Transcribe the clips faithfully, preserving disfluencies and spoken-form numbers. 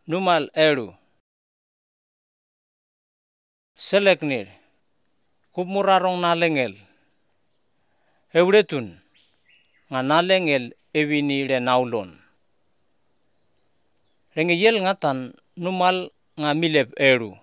Numal eru. Seleknir. Kupmurarong nalengel. Euretun. Nga nalengel ewini re naulon. Rengeyel ngatan numal nga milep eru.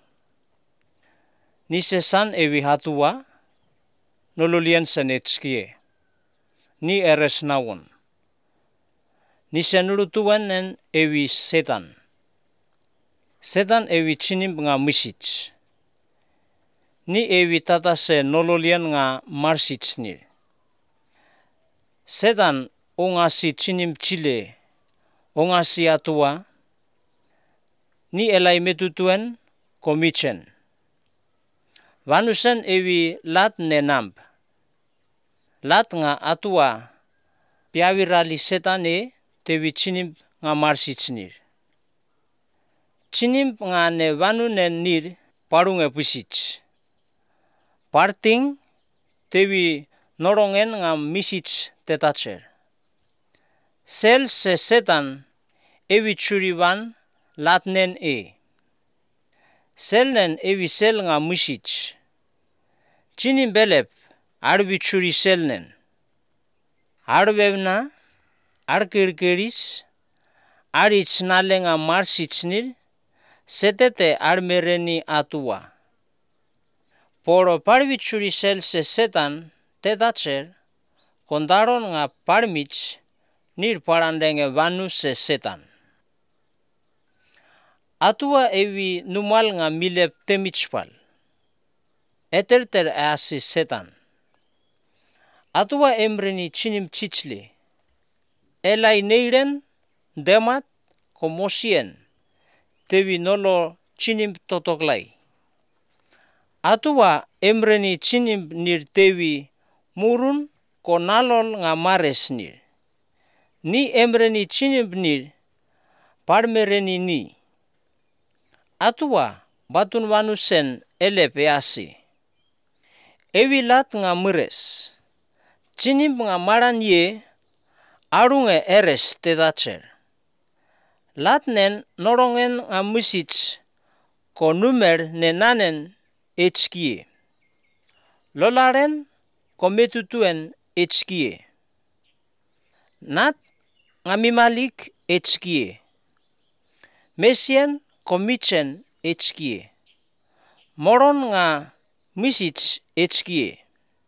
Nisesan ewi hatua. Nololian sanetskie. Ni eres nawon. Nisenulutuanen ewi setan. Setan ewi chinim nga misich. Ni ewi tatase nololian nga marsichnir. Setan ongasi chinim chile. Ongasi atua. Ni elai metutuen komichen. Vanusen ewi lat nenamb. Lat nga atua piawirali setan e tewi chinim nga marsichnir. Chinim nga ne vanunen nir parunge pusich. Parting tewi norongen nga misich tetacher. Sel se setan ewi churivan latnen e. Selnen ewi sel nga misich. Chinim belep arwi churi selnen. Arwevna, arkirkiris, arich nale nga marsichnir, setete armereni atua. Poro parwi churi sel se setan tetacher, kondaron nga parmich nir parandenge vanu se setan. Atua ewi numal nga milep temichpal. Eterter easi setan. Atua emreni chinim chichle. Elai neiren, demat, komosien. Tewi nolo chinim totoklai. Atua emreni chinim nir tewi murun konalol nga mares nir. Ni emreni chinim nir parmereni ni. Atua batun vanusen elep easi. Ewi lat nga mures. Chinim nga maran ye arunge eres tetacher. Latnen norongen nga misich ko numer nenanen echkie. Lolaren ko metutuen echkie. Nat nga mimalik echkie. Mesien ko michen echkie. Moron nga misich echkie.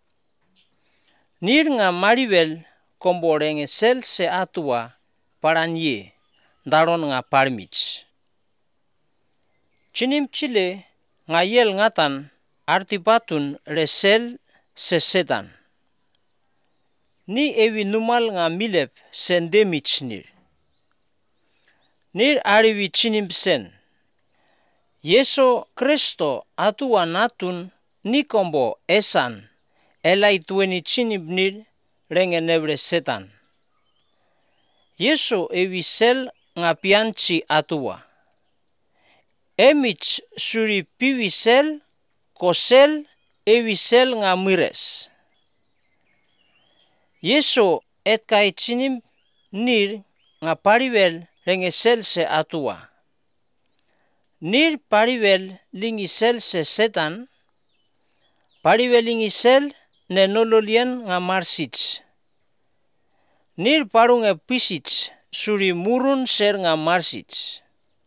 Nir nga marivel komborenge sel se atua paranye daron nga parmich. Chinim chile nga yel ngatan artipatun re sel se setan. Ni ewi numal nga milep sendemich nir. Nir ariwi chinim sen. Yeso Kristo atua natun ni kombo esan. Elai tueni chinim nir renge nebre setan. Yeso ewi sel nga pianchi atua. Emich suri piwi sel ko sel ewi sel nga mires. Yeso etkai chinim nir nga parivel renge sel se atua. Nir parivel lingi sel se setan. Parivel lingi sel ne nololian nga marsich. Nir parunge pisich suri murun ser nga marsich.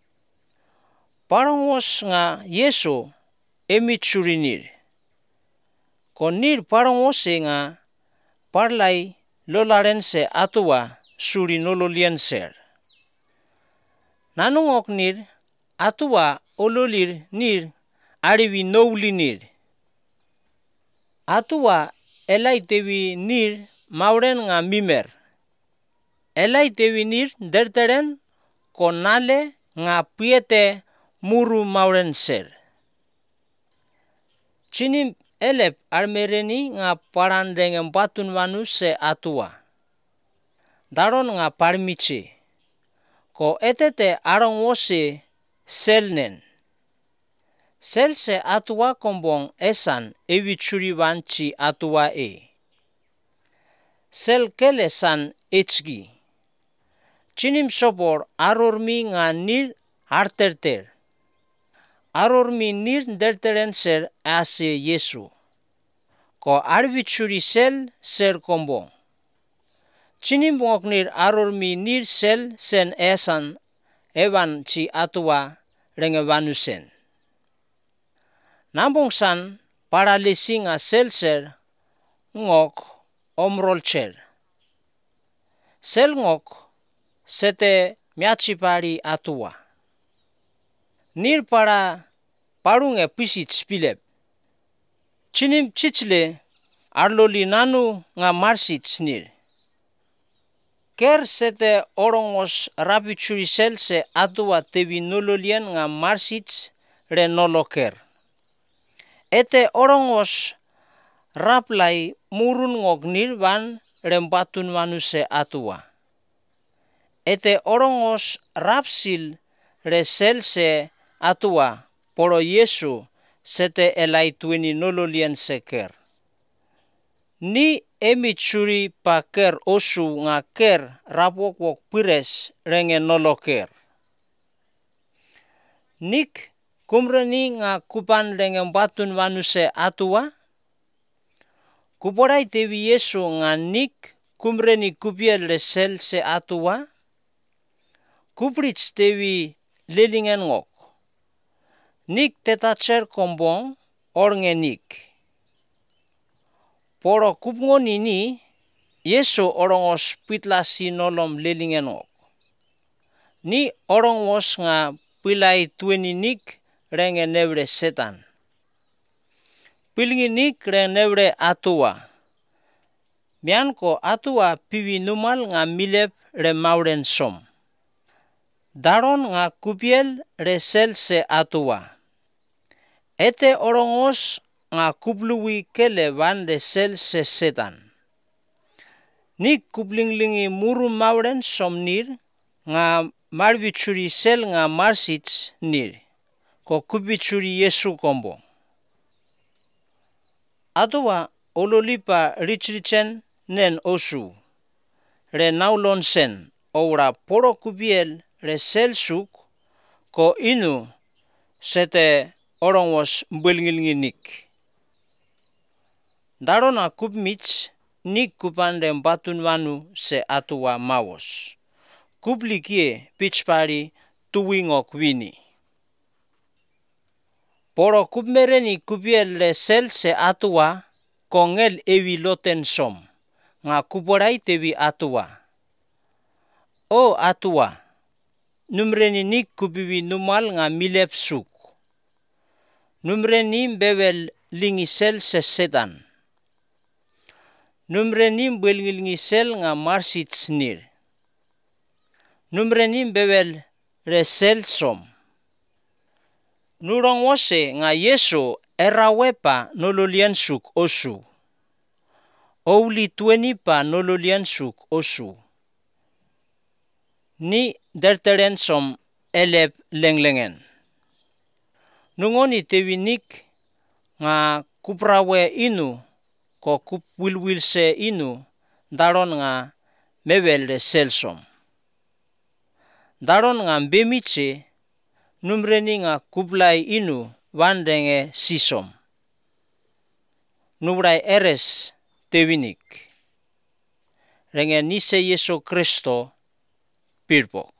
Parangos nga Yeso emit suri nir. Ko nir parangose nga parlay lolaren se atua suri nololian ser. Nanungok nir atua ololir nir ariwi nouli nir. Atua elai tewi nir mauren nga mimer. Elai tewi nir derteren ko nale nga piete muru mauren ser. Chinim elep armereni nga parandenge batun vanu se atua. Daron nga parmiche. Ko etete arong wose selnen. Sel se atua kombong esan ewi churivan chi atua e. Sel kele san echgi. Chinim sopor arormi nga nir arterter. Aror mi nir derteren ser ase Yesu. Ko arbichuri sel ser kombo. Chinim bongok nir aror mi nir sel sen esan evan chi atua rengevanusen. Nambong san para lesinga sel ser ngok omrolcher. Sel ngok sete miachipari atua. Nir para parunge pisich pilep. Chinim chichle arloli nanu nga marsich nir. Ker sete orongos rapichuri sel se atua tevi nololian nga marsich re noloker. Ete orongos raplai murun ngok nir van rembatun manuse atua. Ete orongos rapsil re sel se atua poro Yesu sete elai tueni nololian seker. Ni emi churi pa ker osu nga ker rapwok wok pires renge noloker. Nik kumreni nga kupan renge batun vanuse atua. Kuporai tevi Yesu nga nik kumreni kupiel le sel se atua. Kuprits tevi lelingen ngok. Nik tetacher kombong ornge nik. Poro kupngon ini Yesu orongos pitlasi nolom lelingen ngok. Ni orongos nga pilai tueni nik renge nevre setan. Pilingi nik renge nevre atua. Mianko atua piwi numal nga milep re mauren som. Daron nga kupiel re sel se atua. Ete orongos nga kupluwi kele van de sel se setan. Nik kuplinglingi muru mauren som nir nga marbichuri sel nga marsits nir. Ko kupichuri Yesu kombo. Atua ololipa richrichen nen osu. Re naulon sen ora poro kupiel re sel suk ko inu sete orongos mbelngilngi nik. Darona kupmits nik kupande batun vanu se atua mawos. Kuplikie pichpari tuwingok wini. Poro kupmereni kupiel le sel se atua kongel ewi loten som. Nga kuporai tevi atua. O atua. Numreni nik kupiwi numal nga milep suk. Numreni mbewel lingi sel se setan. Numreni mbelngilngi sel nga marsits nir. Numreni mbewel re sel som. Nurong wose nga Yesu erawepa nololian suk osu. Ouli tueni pa nololian suk osu. Ni derteren som elep lenglengen. Nungoni tewi nik nga kuprawe inu ko kupwilwil se inu daron nga mewel de selsom. Daron nga mbemitse numreni nga kuplai inu wandenge sisom. Nubrai eres tewinik. Renge nise Yesu Kristo pirpok.